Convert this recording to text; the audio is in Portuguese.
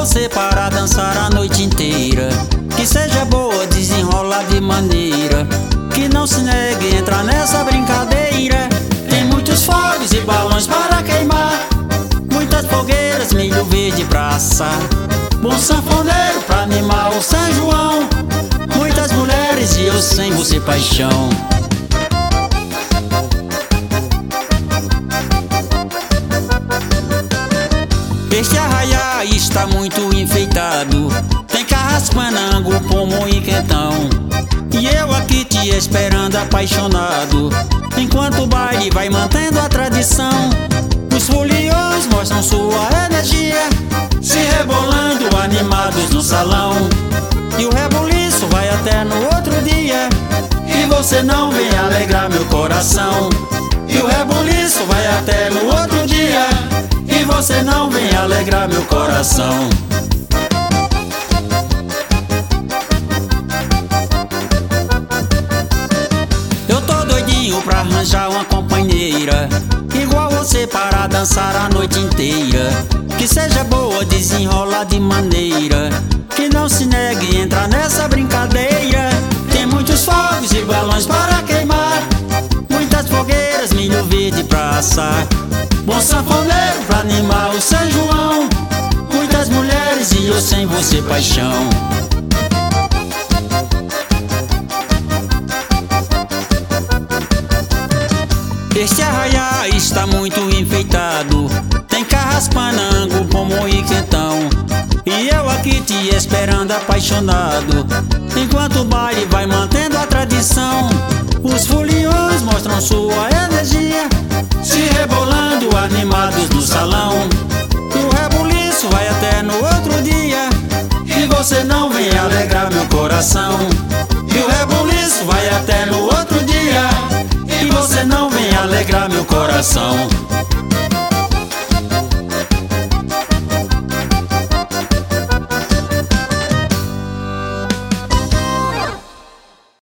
você para dançar a noite inteira. Que seja boa, desenrolar de maneira que não se negue entrar nessa brincadeira. Tem muitos fogos e balões para queimar, muitas fogueiras, milho verde pra assar. Bom sanfoneiro pra animar o São João, muitas mulheres e eu sem você paixão. Este arraiá está muito enfeitado, tem carraspanango, pomo e quentão. E eu aqui te esperando apaixonado, enquanto o baile vai mantendo a tradição. Os foliões mostram sua energia, se rebolando animados no salão. E o rebuliço vai até no outro dia, e você não vem alegrar meu coração. E o rebuliço vai até no outro dia, e você não vem alegrar meu coração. Eu tô doidinho pra arranjar uma companheira igual você para dançar a noite inteira. Que seja boa, desenrolar de maneira que não se negue entrar nessa brincadeira. Tem muitos fogos e balões para queimar, muitas fogueiras, milho verde pra assar. Bom sanfoneiro pra animar o São João, muitas mulheres e eu sem você paixão. Este arraiá está muito enfeitado, tem carraspanango, pomo e quentão. E eu aqui te esperando apaixonado, enquanto o baile vai mantendo a tradição. Os foliões mostram sua energia, se rebolando animados no salão. E o rebuliço vai até no outro dia, e você não vem alegrar meu coração. E o rebuliço vai até no outro dia, e você não vem alegrar meu coração.